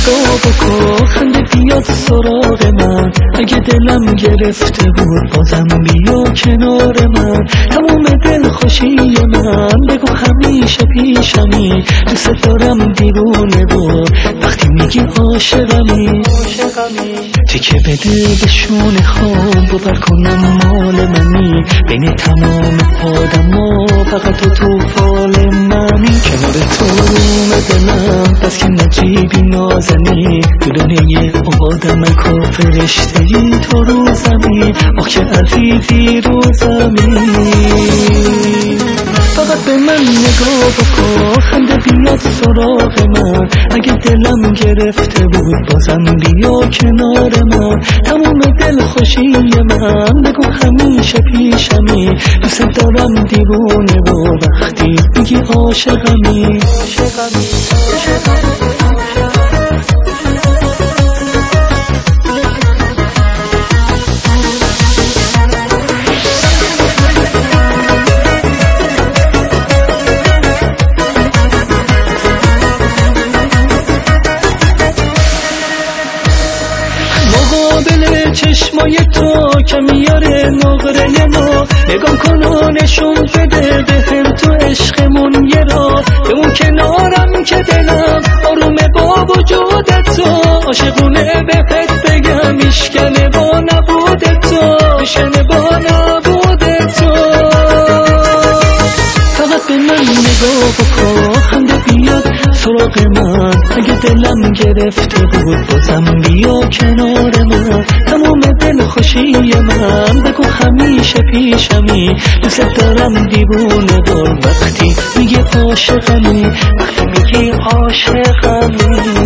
نگاه بکن، خنده بیاد سراغ من. اگه دلم گرفته بود بازم بیا کنار من. تموم دل خوشی من بگو همیشه پیشمی. دوست دارم دیوونه و وقتی میگی عاشقمی. تکه بده به شونه خوام باور کنم مال منی. بین تمام آدما فقط تو فال منی. کنار تو روم دلم بس که نجیبی نازنی. تو دنیای آدم که فرشتهی تو رو زمین. آخ که عزیزی رو زمین. فقط به من نگاه بکن، خنده بیاد سراغ من. اگه دلم گرفته بود بازم بیا کنار من. تموم دل خوشی من بگو همیشه پیشمی. دوست دارم دیوونه و وقتی میگی عاشقمی. مقابل چشمای تو که میاره نقره ما. نگاه کن و نشون بده بهم تو عشقمون یه راه. به اون کنارم که دلم آرومه با وجود تو. عاشقونه بهت بگم میشکنه با نبود تو. میشکنه با نبود تو. فقط به من نگاه بکن، خنده بیاد سراغ من. اگه دلم گرفته بود بازم بیا کنار من. تمام دل خوشی من بگو همیشه پیشمی. دوست دارم دیوونه و وقتی میگه عاشقمی. وقتی میگی عاشقمی.